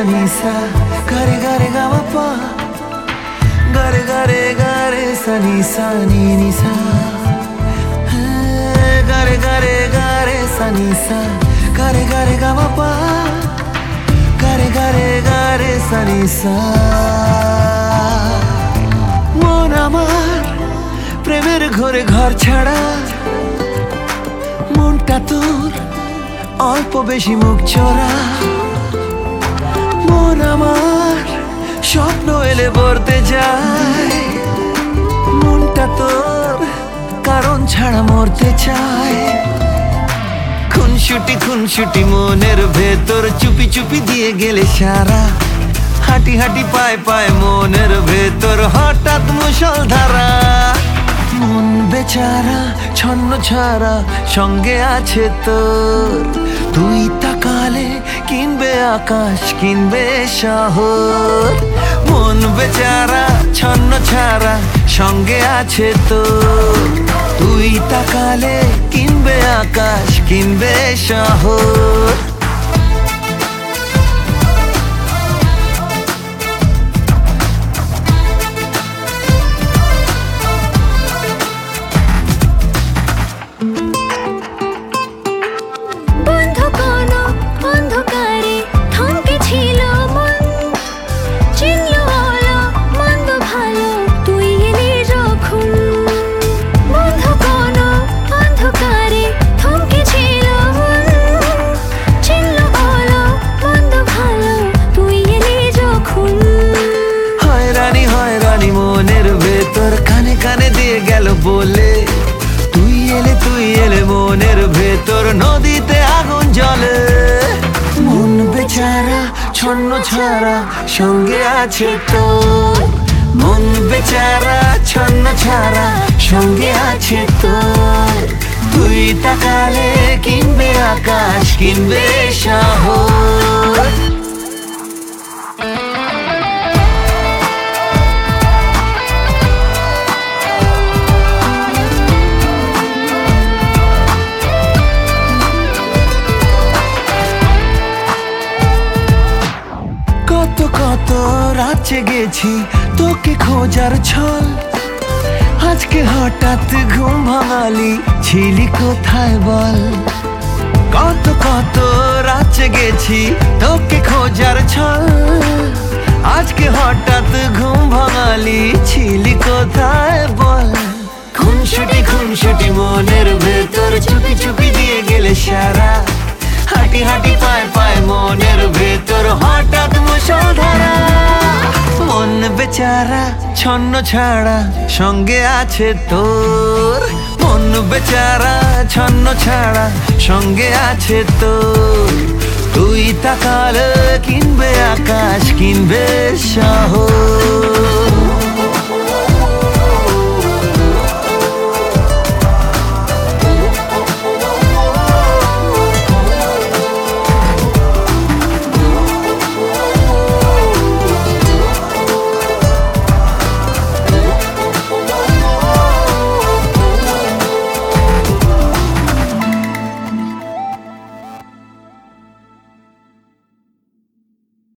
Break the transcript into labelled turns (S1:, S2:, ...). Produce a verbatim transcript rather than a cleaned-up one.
S1: ni sa, ga re ga re ga ma pa, ga re ga re ga re sa ni sa ni ni sa, ga re ga re ga re sa ni sa, ga re ga re ga ma pa, ga re ga re ga re sa ni sa. মন আমার প্রেমের ঘরে ঘর ছাড়া, মনটা তোর অল্প বেশি মুখ চোরা। মন আমার স্বপ্ন এলে বলতে যায়, মনটা তোর কারণ ছাড়া মরতে চায়। খুনসুটি খুনসুটি মনের ভেতর চুপি চুপি দিয়ে গেলে সারা, হাঁটি হাঁটি পায় পায় মনের ভেতর হঠাৎ মুষলধারা। মন বেচারা ছন্ন ছাড়া সঙ্গে আছে তোর, তুই তাকালে কিনবে আকাশ কিনবে শহর। মন বেচারা ছন্ন ছাড়া সঙ্গে আছে তোর, তুই তাকালে কিনবে আকাশ কিনবে শহর। কানে কানে দিয়ে গেল বলে, তুই এলে তুই এলে মনের ভেতর নদীতে আগুন জ্বলে। মন বেচারা ছন্ন ছাড়া সঙ্গে আছে তোর, মন বেচারা ছন্ন ছাড়া সঙ্গে আছে তোর, তুই তাকালে কিনবে আকাশ কিনবে শহর। কত কত রাত জেগেছি তোকে খোঁজার ছল, আজকে হঠাৎ ঘুম ভাঙালি ছিলি কোথায় বল। কত কত রাত জেগেছি তোকে খোঁজার ছল, আজকে হঠাৎ ঘুম ভাঙালি ছিলি কোথায় বল। খুনসুটি খুনসুটি মনের ভেতর চুপি চুপি দিয়ে গেলে সারা, হাঁটি হাঁটি পায় পায় মনের ভেতর হঠাৎ মুষলধারা। মন বেচারা ছন্ন ছাড়া সঙ্গে আছে তোর, মন বেচারা ছন্ন ছাড়া সঙ্গে আছে তোর, তুই তাকালে কিনবে আকাশ